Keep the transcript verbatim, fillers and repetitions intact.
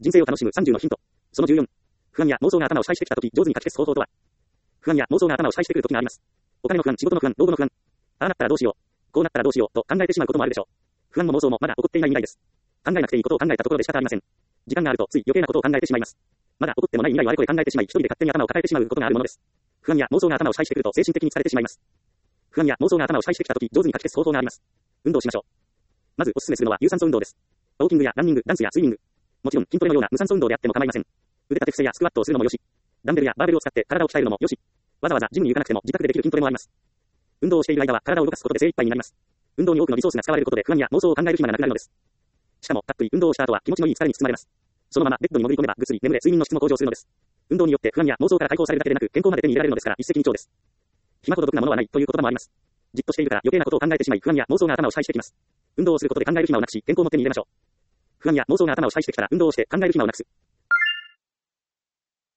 人生を楽しむさんじゅうのヒント。そのじゅうよん。不安や妄想が頭を支配してきたとき、上手にかき消す方法とは。不安や妄想が頭を支配してくるときがあります。お金の不安、仕事の不安、老後の不安。ああなったらどうしよう。こうなったらどうしようと考えてしまうこともあるでしょう。不安も妄想もまだ起こっていない未来です。考えなくていいことを考えたところで仕方ありません。時間があるとつい余計なことを考えてしまいます。まだ起こってもない未来をあれこれ考えてしまい、一人で勝手に頭を抱えてしまうことがあるものです。不安や妄想が頭を支配してくると精神的に疲れてしまいます。不安や妄想が頭を支配してきたとき、上手にかき消す方法があります。運動しましょう。まずおすすめするのは有酸素運動です。ウォーキングやランニング、ダンスやスイミング。もちろん筋トレのような無酸素運動であっても構いません。腕立て伏せやスクワットをするのもよし、ダンベルやバーベルを使って体を鍛えるのもよし、わざわざジムに行かなくても自宅でできる筋トレもあります。運動をしている間は体を動かすことで精一杯になります。運動に多くのリソースが使われることで不安や妄想を考える暇がなくなるのです。しかもたっぷり運動をした後は気持ちのいい疲れに包まれます。そのままベッドに潜り込めばぐっすり眠れ、睡眠の質も向上するのです。運動によって不安や妄想から解放されるだけでなく健康まで手に入れられるのですから一石二鳥です。暇ほど毒なものはないという言葉もあります。じっとしているから余計なことを考えてしまい不安や妄想が頭を支配してきます。運動をすることで考える暇をなくし健康も手に入れましょう。不安や妄想が頭を支配してきたら運動をして考える暇をなくす。